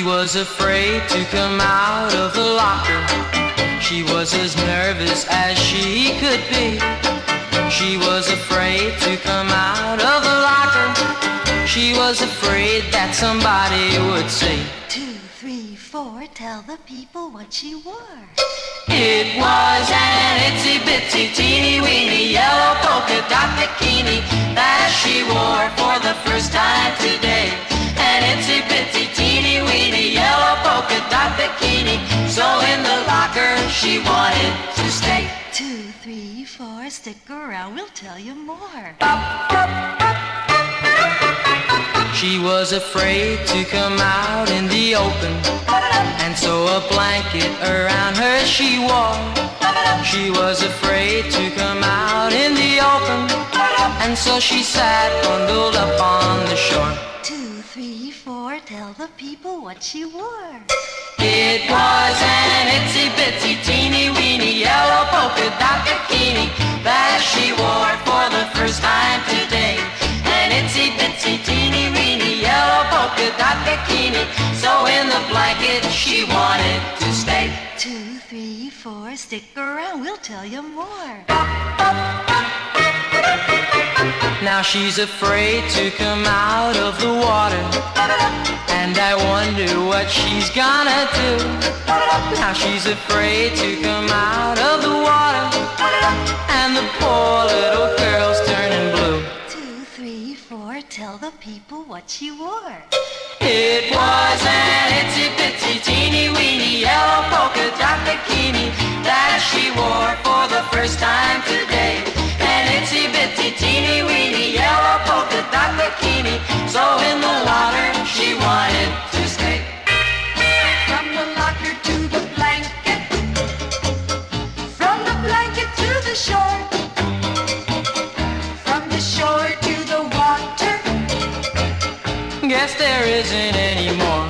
She was afraid to come out of the locker. She was as nervous as she could be. She was afraid to come out of the locker. She was afraid that somebody would say, 2, 3, 4, tell the people what she wore. It was an itsy-bitsy, teeny-weeny, yellow polka dot bikini that she wore for the first time today. An itsy-bitsy, teeny-weeny, yellow polka dot bikini. So in the locker she wanted to stay. 2, 3, 4, stick around, we'll tell you more. She was afraid to come out in the open, and so a blanket around her she wore. She was afraid to come out in the open, and so she sat bundled up on the shore. 2, 3, 4, tell the people what she wore. It was an itsy-bitsy, teeny-weeny, yellow polka dot bikini that she wore for the first time today. An itsy-bitsy, teeny-weeny, yellow polka dot bikini. So in the blanket she wanted to stay. 2, 3, 4, stick around, we'll tell you more. Now she's afraid to come out of the water, and I wonder what she's gonna do. Now she's afraid to come out of the water, and the poor little girl's turning blue. 2, 3, 4, tell the people what she wore. It was an itsy-bitsy, teeny-weeny, yellow polka dot bikini that she wore for the first time today. An itsy-bitsy, teeny-weeny, yellow polka dot bikini. So in the water she wanted to stay. From the locker to the blanket, from the blanket to the shore, from the shore to the water. Guess there isn't any more.